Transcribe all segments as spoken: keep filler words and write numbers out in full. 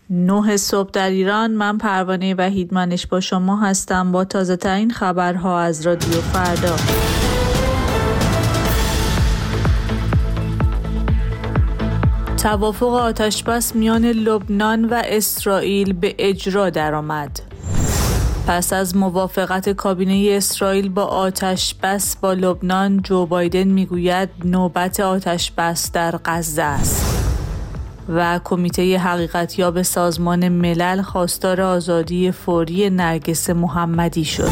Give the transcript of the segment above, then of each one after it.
نه صبح در ایران. من پروانه وحیدمنش با شما هستم با تازه ترین خبرها از رادیو فردا. توافق آتشبس میان لبنان و اسرائیل به اجرا درآمد. پس از موافقت کابینه اسرائیل با آتشبس با لبنان، جو بایدن میگوید نوبت آتشبس در غزه است. و کمیته حقیقتیاب سازمان ملل خواستار آزادی فوری نرگس محمدی شد.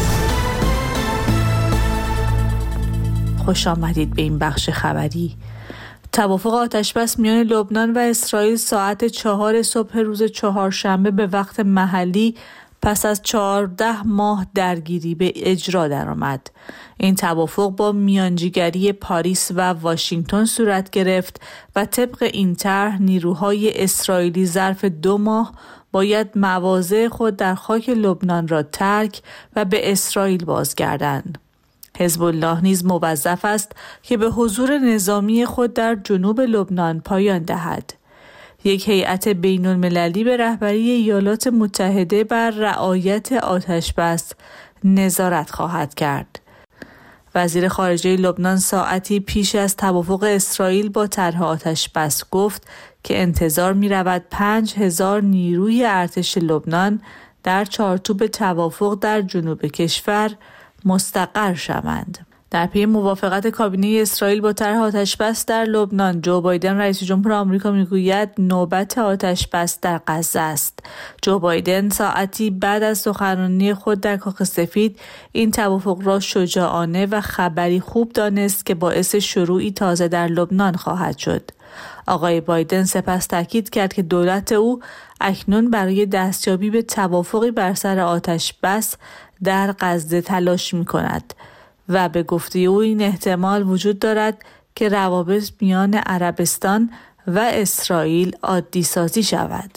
خوش آمدید به این بخش خبری. توافق آتشبس میان لبنان و اسرائیل ساعت چهار صبح روز چهارشنبه به وقت محلی پس از چهارده ماه درگیری به اجرا درآمد. این توافق با میانجیگری پاریس و واشنگتن صورت گرفت و طبق این طرح نیروهای اسرائیلی ظرف دو ماه باید مواضع خود در خاک لبنان را ترک و به اسرائیل بازگردند. حزب الله نیز موظف است که به حضور نظامی خود در جنوب لبنان پایان دهد. یک هیئت بین المللی به رهبری ایالات متحده بر رعایت آتشبس نظارت خواهد کرد. وزیر خارجه لبنان ساعتی پیش از توافق اسرائیل با طرح آتشبس گفت که انتظار می رود پنج هزار نیروی ارتش لبنان در چارچوب توافق در جنوب کشور مستقر شوند. در پی موافقت کابینه اسرائیل با طرح آتشبس در لبنان، جو بایدن رئیس جمهور آمریکا میگوید نوبت آتشبس در غزه است. جو بایدن ساعتی بعد از سخنرانی خود در کاخ سفید این توافق را شجاعانه و خبری خوب دانست که باعث شروعی تازه در لبنان خواهد شد. آقای بایدن سپس تاکید کرد که دولت او اکنون برای دستیابی به توافقی بر سر آتشبس در غزه تلاش می‌کند و به گفته او این احتمال وجود دارد که روابط میان عربستان و اسرائیل عادی سازی شود.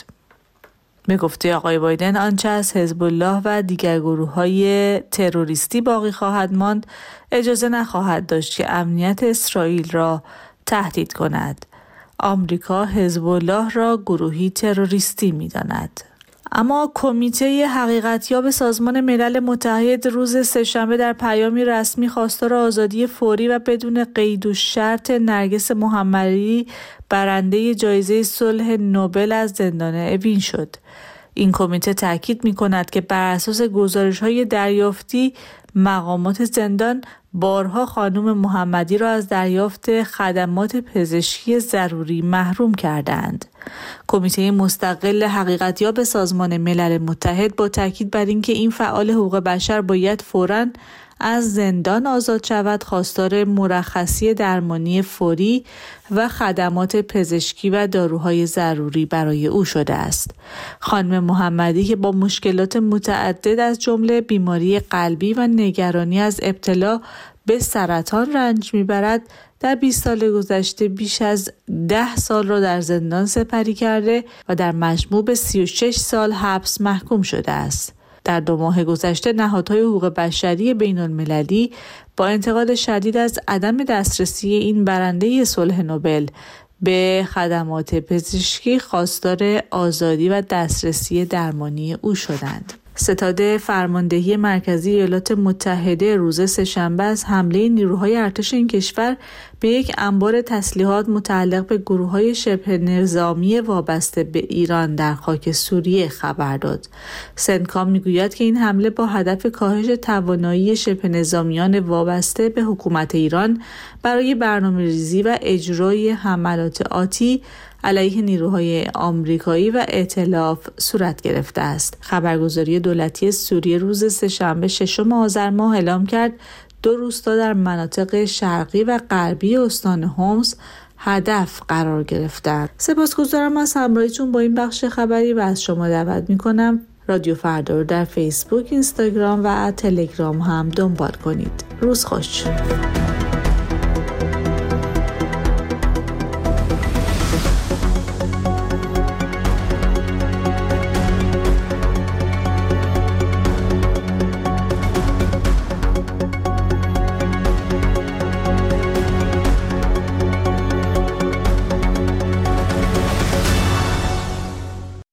به گفته آقای بایدن آنچه از حزب الله و دیگر گروه‌های تروریستی باقی خواهد ماند اجازه نخواهد داشت که امنیت اسرائیل را تهدید کند. آمریکا حزب الله را گروهی تروریستی می‌داند. اما کمیته حقیقتیاب سازمان ملل متحد روز سه‌شنبه در پیامی رسمی خواستار آزادی فوری و بدون قید و شرط نرگس محمدی برنده جایزه صلح نوبل از زندان اوین شد. این کمیته تاکید می‌کند که بر اساس گزارش‌های دریافتی مقامات زندان بارها خانم محمدی را از دریافت خدمات پزشکی ضروری محروم کردند. کمیته مستقل حقیقتیاب سازمان ملل متحد با تاکید بر اینکه این فعال حقوق بشر باید فوراً از زندان آزاد شود، خواستار مرخصی درمانی فوری و خدمات پزشکی و داروهای ضروری برای او شده است. خانم محمدی که با مشکلات متعدد از جمله بیماری قلبی و نگرانی از ابتلا به سرطان رنج میبرد، در بیست سال گذشته بیش از ده سال را در زندان سپری کرده و در مجموع به سی و شش سال حبس محکوم شده است. در دو ماه گذشته نهادهای حقوق بشری بین المللی با انتقاد شدید از عدم دسترسی این برنده صلح نوبل به خدمات پزشکی خواستار آزادی و دسترسی درمانی او شدند. ستاد فرماندهی مرکزی ایالات متحده روز سه‌شنبه از حمله نیروهای ارتش این کشور به یک انبار تسلیحات متعلق به گروه‌های شبه نظامی وابسته به ایران در خاک سوریه خبر داد. سنکام میگوید که این حمله با هدف کاهش توانایی شبه نظامیان وابسته به حکومت ایران برای برنامه‌ریزی و اجرای حملات آتی علیه نیروهای آمریکایی و ائتلاف صورت گرفته است. خبرگزاری دولتی سوریه روز سه‌شنبه ششم آذر ماه اعلام کرد دو روستا در مناطق شرقی و غربی استان حمص هدف قرار گرفتند. سپاسگزارم از همراهیتون با این بخش خبری و از شما دعوت می‌کنم رادیو فردا رو در فیسبوک، اینستاگرام و تلگرام هم دنبال کنید. روز خوش.